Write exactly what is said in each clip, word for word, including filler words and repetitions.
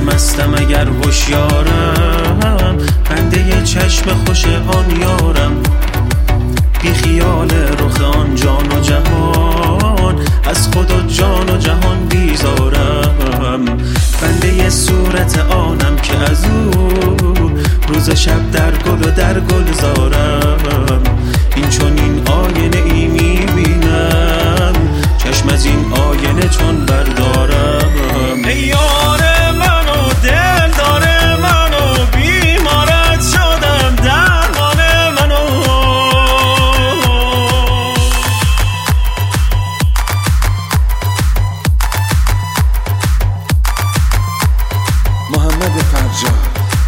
مستم اگر هوشیارم، بنده چشم خوش آن یارم، بی خیال رخ آن جان و جهان، از خود و جان و جهان بیزارم، بنده صورت آنم که از او روز شب در گل و در گلزارم. این چون این آینه ای میبینم، چشم از این آینه چون بردارم. ای یار من و دل داره من و بیمارت شدم درمان منو. محمد فرجاد.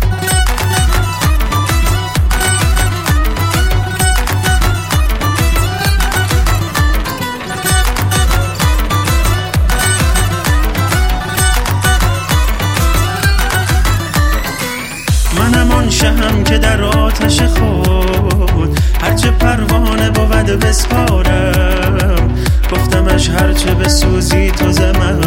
منم آن شهم که در آتش خود هرچه پروانه بود بسپارم، گفتمش هرچه بسوزی تو ز من